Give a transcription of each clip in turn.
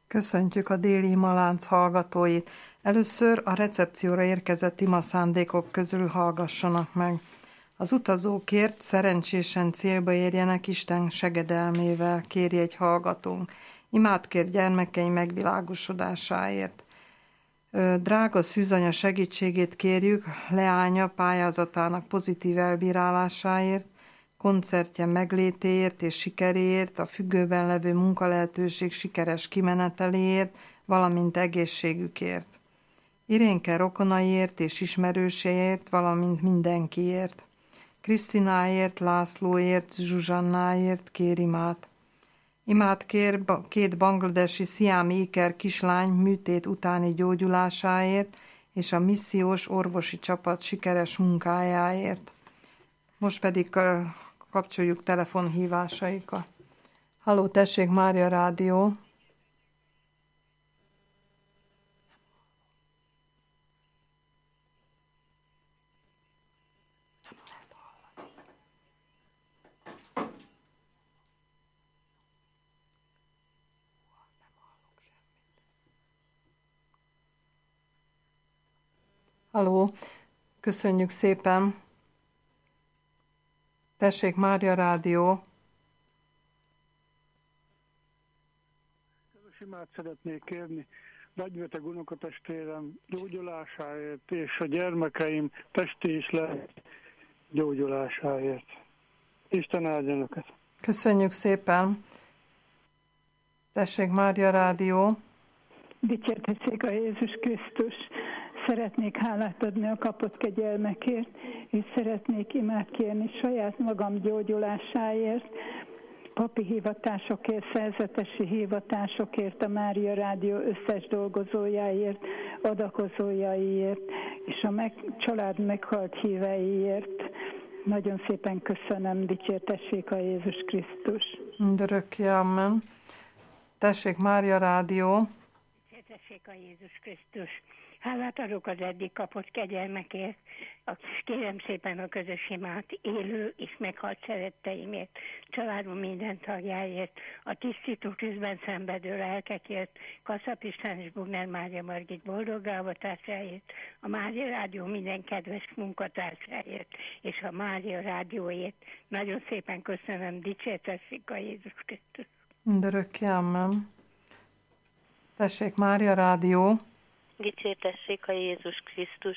Köszöntjük a Déli Imalánc hallgatóit. Először a recepcióra érkezett imaszándékok közül hallgassanak meg. Az utazókért szerencsésen célba érjenek Isten segedelmével, kéri egy hallgatónk. Imádkér gyermekeim megvilágosodásáért. Drága szűzanya segítségét kérjük leánya pályázatának pozitív elbírálásáért, koncertje meglétéért és sikeréért, a függőben levő munkalehetőség sikeres kimeneteléért, valamint egészségükért. Irénke rokonaiért és ismerőséért, valamint mindenkiért. Krisztináért, Lászlóért, Zsuzsannáért kér imát. Imát kér két bangladesi sziámi iker kislány műtét utáni gyógyulásáért és a missziós orvosi csapat sikeres munkájáért. Most pedig kapcsoljuk telefonhívásaikat. Halló, tessék, Mária Rádió. Halló, köszönjük szépen. Tessék, Mária Rádió. Közös imát szeretnék kérni nagybeteg unokatestvérem gyógyulásáért, és a gyermekeim testi és lelki gyógyulásáért. Isten áldja önöket. Köszönjük szépen. Tessék, Mária Rádió. Dicsértessék a Jézus Krisztus. Szeretnék hálát adni a kapott kegyelmekért, és szeretnék imát kérni saját magam gyógyulásáért, papi hivatásokért, szerzetesi hivatásokért, a Mária Rádió összes dolgozójáért, adakozójaiért, és a család meghalt híveiért. Nagyon szépen köszönöm, dicsértessék a Jézus Krisztus. Mindörökké, amen. Tessék, Mária Rádió. Dicsértessék a Jézus Krisztus. Hálát adok az eddig kapott kegyelmekért, és kérem szépen a közös imát élő és meghalt szeretteimért, családom minden tagjáért, a tisztító tűzben szenvedő lelkekért, Kaszap István és Bugner Mária Margit boldog álvatásáért, a Mária Rádió minden kedves munkatársáért, és a Mária Rádióért. Nagyon szépen köszönöm, dicsértessék a Jézus Krisztus. Mindörökké, amen. Tessék, Mária Rádió. Dicsértessék a Jézus Krisztus.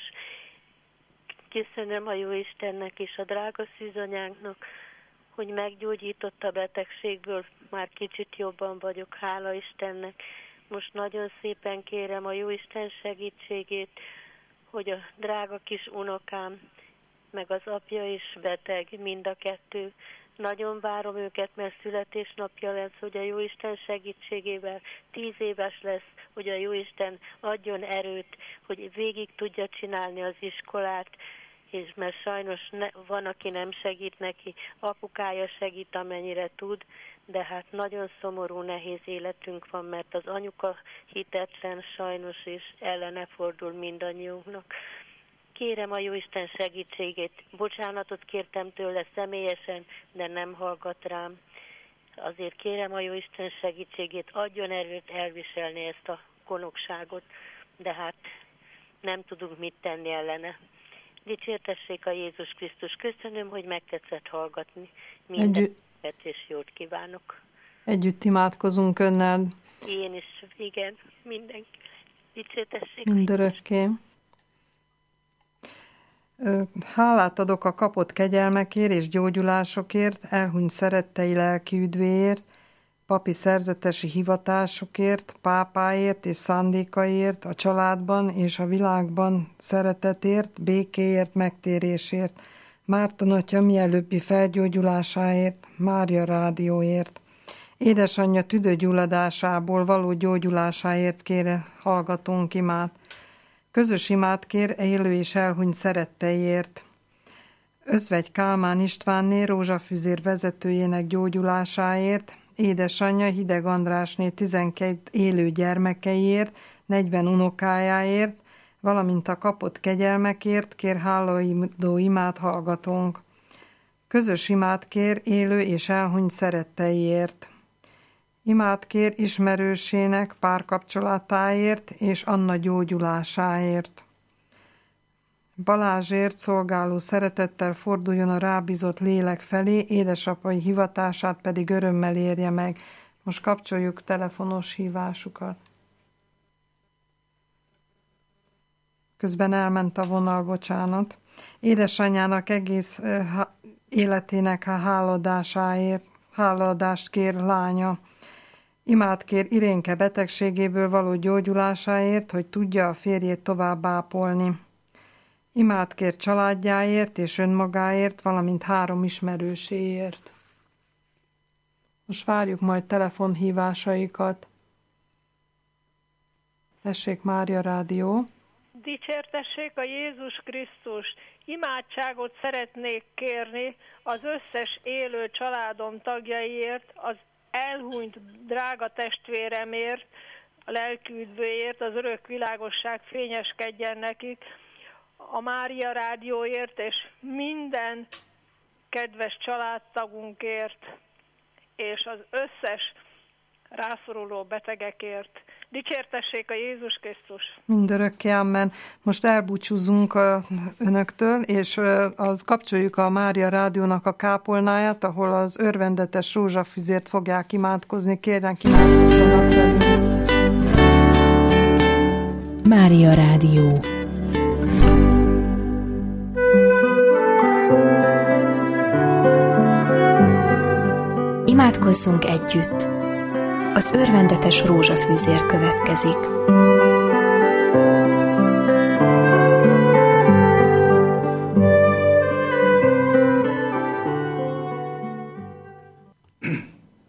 Köszönöm a Jóistennek és a drága szűzanyánknak, hogy meggyógyított a betegségből, már kicsit jobban vagyok, hála Istennek. Most nagyon szépen kérem a Jóisten segítségét, hogy a drága kis unokám, meg az apja is beteg, mind a kettő. Nagyon várom őket, mert születésnapja lesz, hogy a Jóisten segítségével 10 éves lesz, hogy a Jóisten adjon erőt, hogy végig tudja csinálni az iskolát, és mert sajnos van, aki nem segít neki, apukája segít, amennyire tud, de hát nagyon szomorú, nehéz életünk van, mert az anyuka hitetlen sajnos, és ellene fordul mindannyiunknak. Kérem a Jóisten segítségét, bocsánatot kértem tőle személyesen, de nem hallgat rám. Azért kérem a Jóisten segítségét, adjon erőt elviselni ezt a konokságot, de hát nem tudunk mit tenni ellene. Dicsértessék a Jézus Krisztus. Köszönöm, hogy megtetszett hallgatni. Mindenket és jót kívánok. Együtt imádkozunk önnel. Én is, igen, mindenki. Dicsértessék. Mindörökké. Hálát adok a kapott kegyelmekért és gyógyulásokért, elhunyt szerettei lelki üdvéért, papi szerzetesi hivatásokért, pápáért és szándékaiért, a családban és a világban szeretetért, békéért, megtérésért, Márton atya mielőbbi felgyógyulásáért, Mária Rádióért. Édesanyja tüdőgyulladásából való gyógyulásáért kére hallgatónk imát. Közös imát kér élő és elhunyt szeretteiért. Özvegy Kálmán Istvánné rózsafüzér vezetőjének gyógyulásáért, édesanyja Hideg Andrásné 12 élő gyermekeiért, 40 unokájáért, valamint a kapott kegyelmekért kér hálaadó imát hallgatónk. Közös imát kér élő és elhunyt szeretteiért. Imát kér ismerősének párkapcsolatáért és Anna gyógyulásáért. Balázsért szolgáló szeretettel forduljon a rábízott lélek felé, édesapai hivatását pedig örömmel érje meg. Most kapcsoljuk telefonos hívásukat. Közben elment a vonal, bocsánat. Édesanyjának egész életének hálaadást kér lánya. Imát kér Irénke betegségéből való gyógyulásáért, hogy tudja a férjét tovább ápolni. Imát kér családjáért és önmagáért, valamint 3 ismerőséért. Most várjuk majd telefonhívásaikat. Tessék, Mária Rádió. Dicsértessék a Jézus Krisztus! Imádságot szeretnék kérni az összes élő családom tagjaiért, az elhunyt drága testvéremért, a lelkiüdvőért, az örök világosság fényeskedjen nekik, a Mária Rádióért és minden kedves családtagunkért, és az összes rászoruló betegekért. Dicsértessék a Jézus Krisztus! Mindörökké, amen. Most elbúcsúzunk önöktől, és kapcsoljuk a Mária Rádiónak a kápolnáját, ahol az örvendetes rózsafüzért fogják imádkozni. Kérlek, imádkozzanak velünk! Mária Rádió. Imádkozzunk együtt! Az örvendetes rózsafűzér következik.